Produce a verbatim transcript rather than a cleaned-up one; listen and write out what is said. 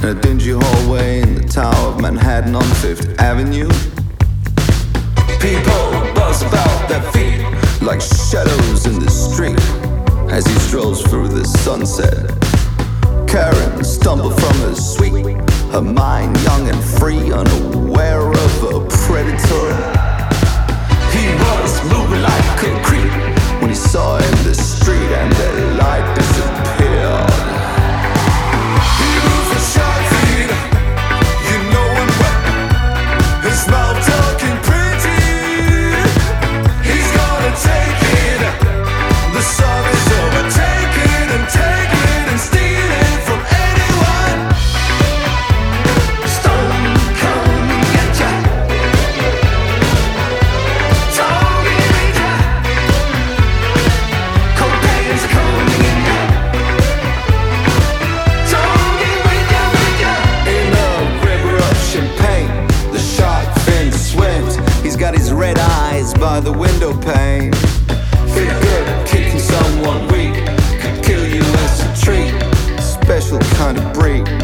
in a dingy hallway in the Tower of Manhattan on Fifth Avenue. People buzz about their feet like shadows in the street as he strolls through the sunset. Karen stumbled from her suite, her mind young and free, unaware of a predator. He was moving like a creep when he saw her in the street and the light disappeared. He moves with sharp feet, you know him well. His mouth talking pretty, he's gonna take it. The sun is overtaken and take it and steal it from anyone. Stone coming at ya, talking at ya. Cocaine's coming in ya, talking with ya, with ya. In a river of champagne, the shark fin swims. He's got his red eyes by the window pane. Feel good kicking someone weak, could kill you as a treat. Special kind of breed.